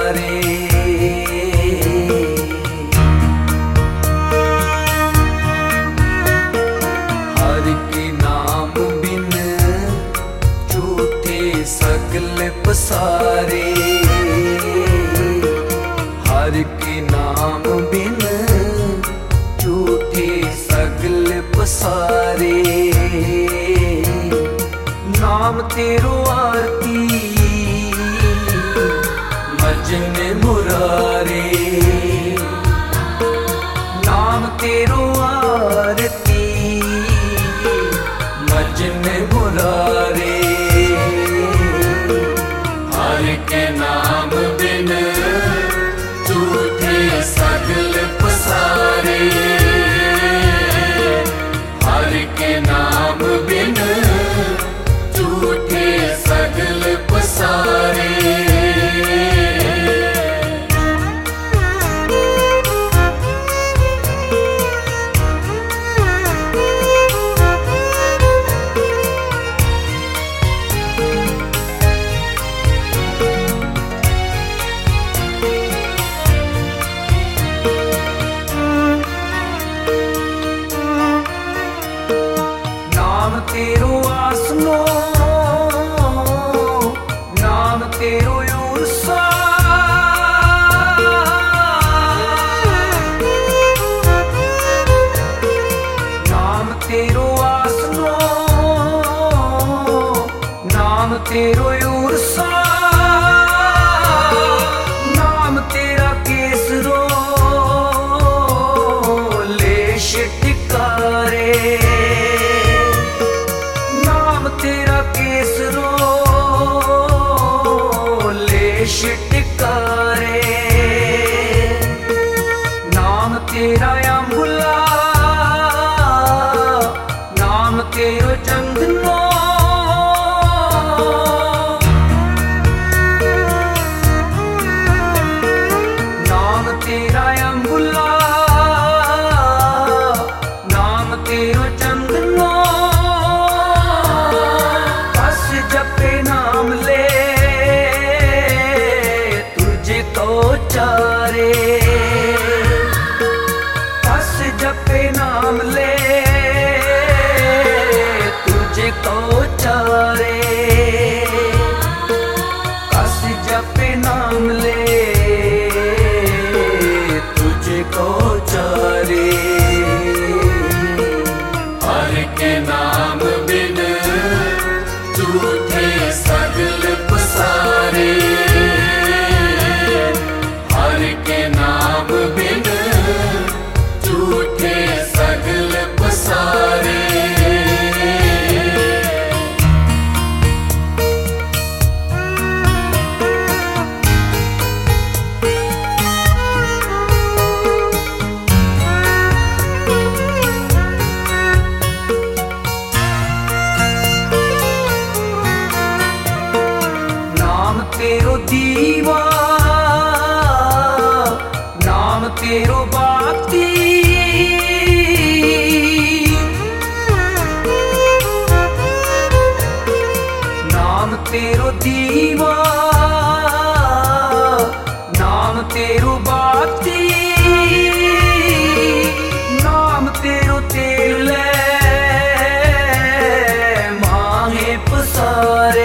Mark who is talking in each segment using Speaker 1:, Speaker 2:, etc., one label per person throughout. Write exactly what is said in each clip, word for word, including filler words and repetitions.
Speaker 1: पसारे। हर के नाम बिन झूठे सगल पसारे। हर के नाम बिन झूठे सगल पसारे। नाम तेरो आरती मजन मुरारे। नाम तेरो आरती मजन मुरारे।
Speaker 2: हर के नाम बिन झूठे सगल पसारे। हर के नाम बिन झूठे सगल पसारे।
Speaker 1: नाम तेरो आसनो नाम तेरो यूरसा। नाम तेरो आसनो नाम तेरो यूरसा। नाम तेरा केसरो लेश टिकारे। तेरा केसरो लेश टिकारे। नाम तेरा अम्बुला नाम तेरो चंदनो। नाम तेरा अम्बुला नाम तेरो चंदनो। नाम ले तुझे को चारे। बस जपे नाम ले तुझे को चारे। बस जपे नाम ले तुझे को चारे।
Speaker 2: हर के नाम बिन झूठे सगल पसारे। हर के नाम बिन झूठे सगल पसारे।
Speaker 1: तेरो दीवा नाम तेरो बाती। नाम तेरो दीवा नाम तेरो बाती। नाम तेरो तेल माहे पसारे।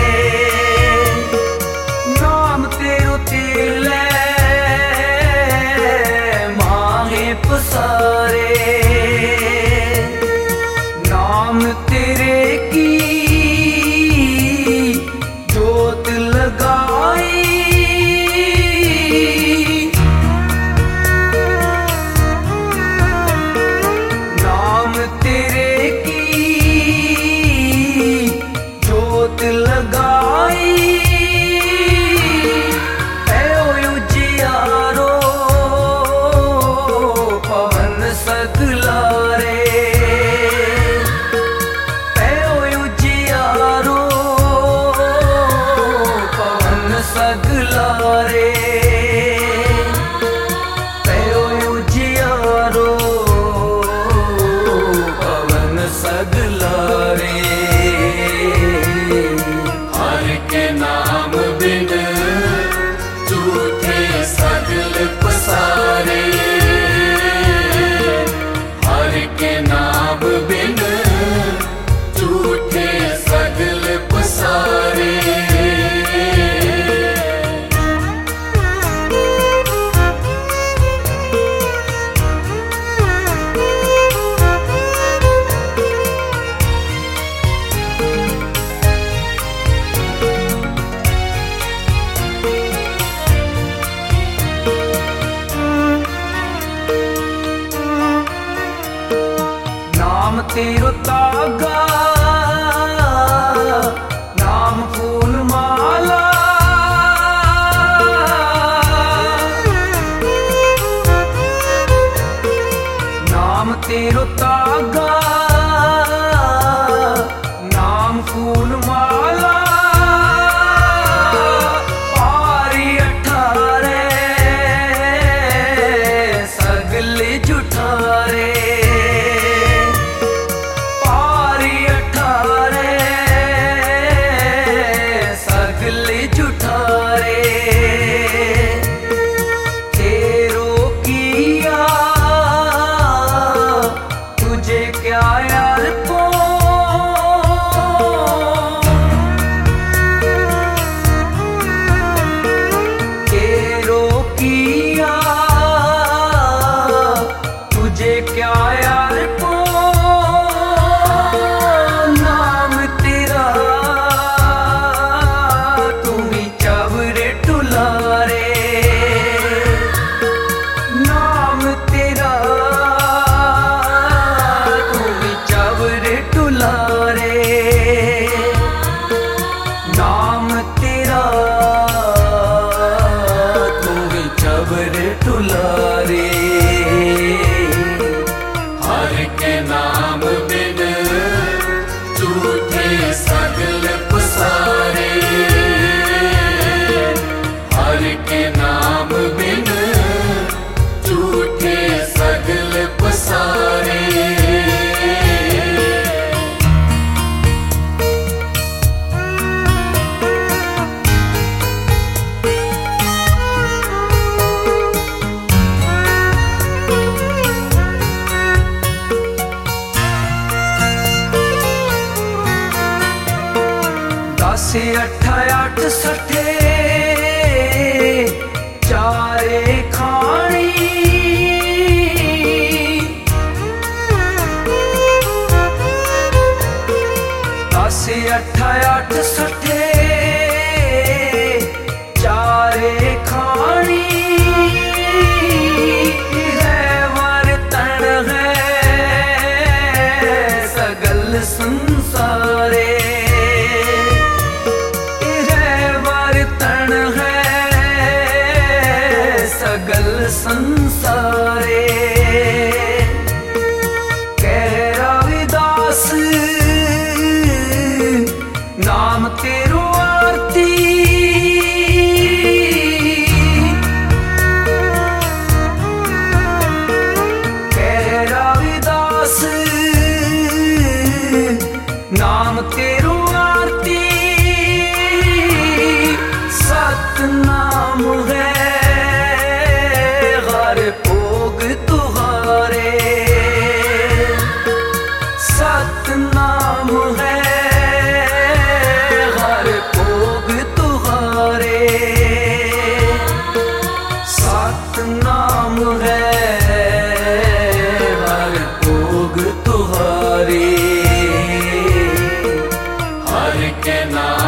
Speaker 1: पसारे नाम तेरे की जोत लगाई। नाम तेरे की जोत लगाई।
Speaker 2: सगल पसारे। हर के नाम बिन झूठे सगल पसारे।
Speaker 1: दस अठ अठ सठे चारे खानी। दस अठ अठ सठे चारे खानी। है वर्तन है सगल संसारे। सगल संसारे कह रविदास नाम तेरो आरती। कह रविदास नाम तेरो आरती। सतनाम है भोग तुहारे। सतनाम है हर भोग तुहारे। सतनाम है हर भोग तुहारे।
Speaker 2: हर के नाम